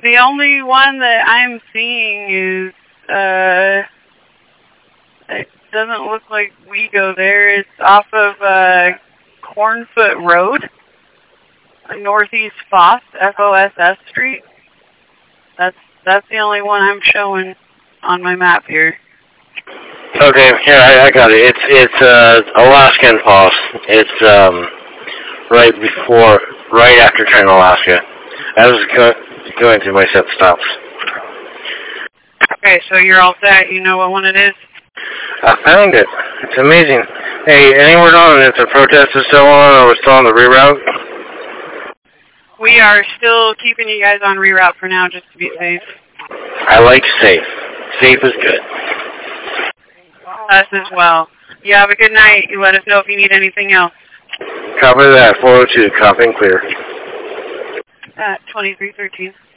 The only one that I'm seeing is, it doesn't look like we go there. It's off of, Cornfoot Road, Northeast Foss, Foss Street. That's the only one I'm showing on my map here. Okay, here, I got it. It's Alaskan Foss. It's, right after Trans-Alaska. I was going through my set stops. Okay, so you're all set. You know what one it is? I found it. It's amazing. Hey, any word on if the protest is still on or we're still on the reroute? We are still keeping you guys on reroute for now, just to be safe. I like safe. Safe is good. Us as well. You have a good night. You let us know if you need anything else. Copy that. 402. Copy and clear. 2313.